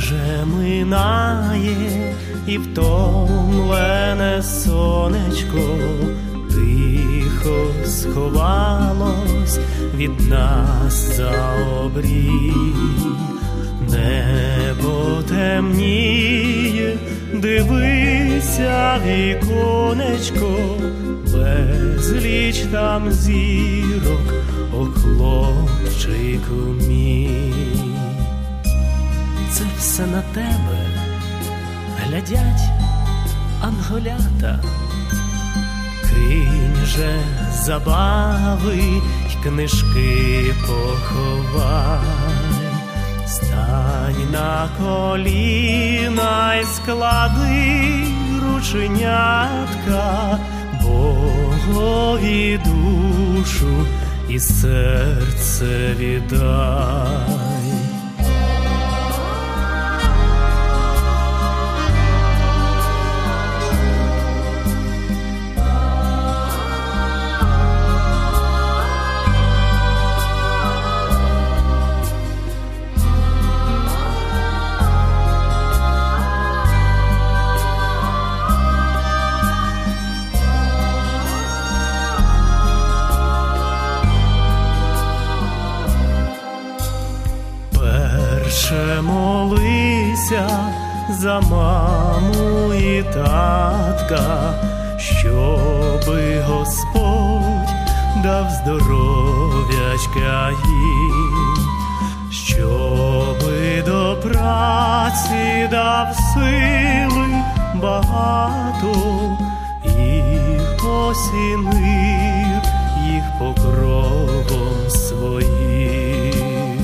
вже минає, і втомлене сонечко тихо сховалось від нас за обрій. Небо темніє, дивися, віконечко, безліч там зірок, о хлопчику мій. Це все на тебе глядять анголята. Кинь же забави й книжки поховай. Стань на коліна й склади рученятка, Богові душу і серце віддай. Перше молися за маму і татка, щоби Господь дав здоров'ячка їм, щоби до праці дав сили багато і осінив їх покровом своїм.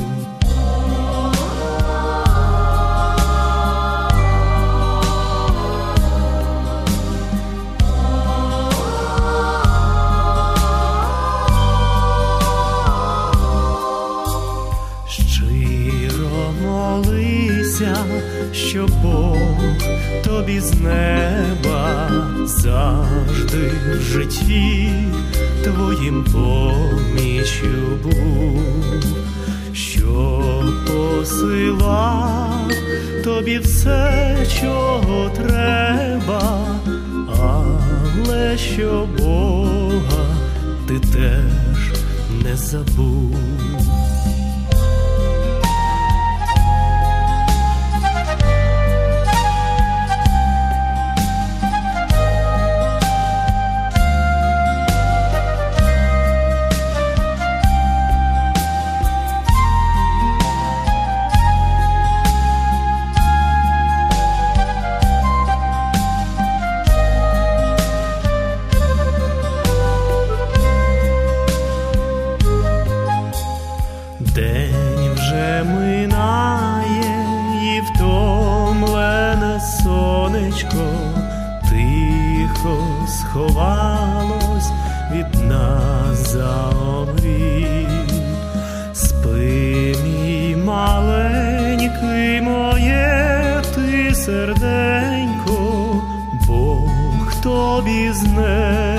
Молися, що Бог тобі з неба завжди в житті твоїм помічю був, що посилав тобі все, чого треба, але що Бога ти теж не забув. День вже минає, і втомлене сонечко тихо сховалось від нас за обрій. Спи, мій маленький, моє ти серденько, Бог тобі з неба